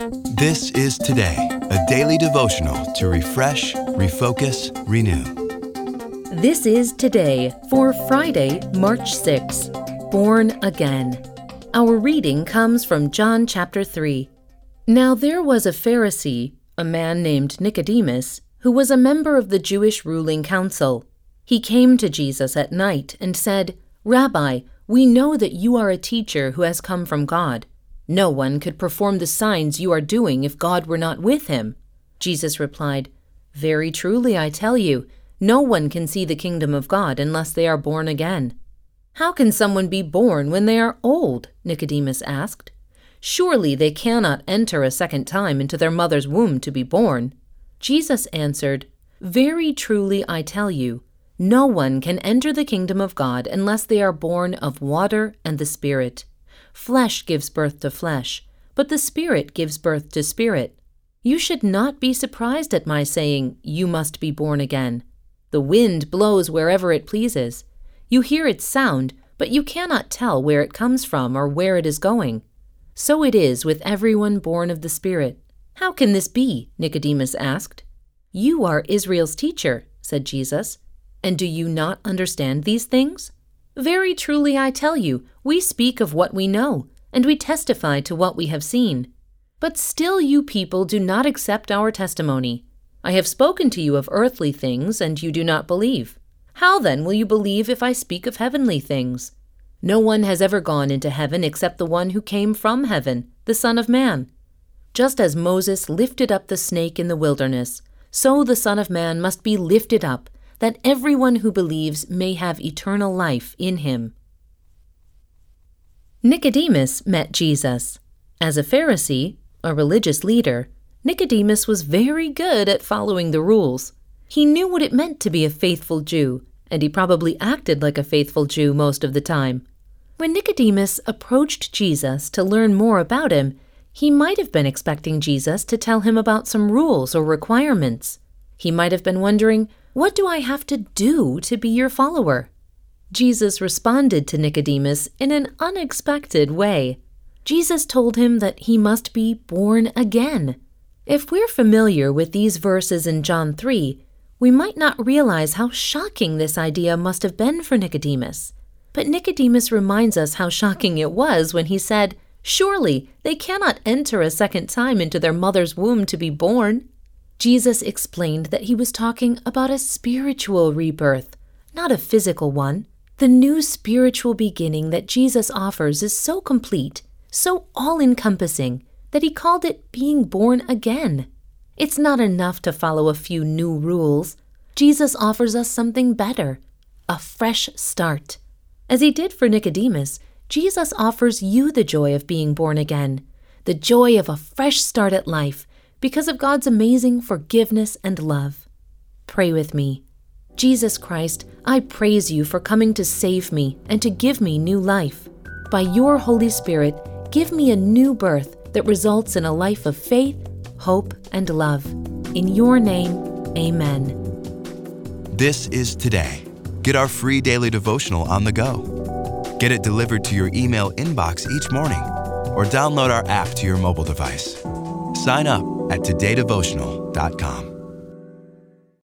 This is Today, a daily devotional to refresh, refocus, renew. This is Today for Friday, March 6, Born Again. Our reading comes from John chapter 3. Now there was a Pharisee, a man named Nicodemus, who was a member of the Jewish ruling council. He came to Jesus at night and said, "Rabbi, we know that you are a teacher who has come from God. No one could perform the signs you are doing if God were not with him." Jesus replied, "Very truly I tell you, no one can see the kingdom of God unless they are born again." "How can someone be born when they are old?" Nicodemus asked. "Surely they cannot enter a second time into their mother's womb to be born." Jesus answered, "Very truly I tell you, no one can enter the kingdom of God unless they are born of water and the Spirit. Flesh gives birth to flesh, but the Spirit gives birth to spirit. You should not be surprised at my saying, 'You must be born again.' The wind blows wherever it pleases. You hear its sound, but you cannot tell where it comes from or where it is going. So it is with everyone born of the Spirit." "How can this be?" Nicodemus asked. "You are Israel's teacher," said Jesus, "and do you not understand these things? Very truly I tell you, we speak of what we know, and we testify to what we have seen. But still you people do not accept our testimony. I have spoken to you of earthly things, and you do not believe. How then will you believe if I speak of heavenly things? No one has ever gone into heaven except the one who came from heaven, the Son of Man. Just as Moses lifted up the snake in the wilderness, so the Son of Man must be lifted up, that everyone who believes may have eternal life in him." Nicodemus met Jesus. As a Pharisee, a religious leader, Nicodemus was very good at following the rules. He knew what it meant to be a faithful Jew, and he probably acted like a faithful Jew most of the time. When Nicodemus approached Jesus to learn more about him, he might have been expecting Jesus to tell him about some rules or requirements. He might have been wondering, "What do I have to do to be your follower?" Jesus responded to Nicodemus in an unexpected way. Jesus told him that he must be born again. If we're familiar with these verses in John 3, we might not realize how shocking this idea must have been for Nicodemus. But Nicodemus reminds us how shocking it was when he said, "Surely they cannot enter a second time into their mother's womb to be born." Jesus explained that he was talking about a spiritual rebirth, not a physical one. The new spiritual beginning that Jesus offers is so complete, so all-encompassing, that he called it being born again. It's not enough to follow a few new rules. Jesus offers us something better, a fresh start. As he did for Nicodemus, Jesus offers you the joy of being born again, the joy of a fresh start at life, because of God's amazing forgiveness and love. Pray with me. Jesus Christ, I praise you for coming to save me and to give me new life. By your Holy Spirit, give me a new birth that results in a life of faith, hope, and love. In your name, amen. This is Today. Get our free daily devotional on the go. Get it delivered to your email inbox each morning, or download our app to your mobile device. Sign up at todaydevotional.com.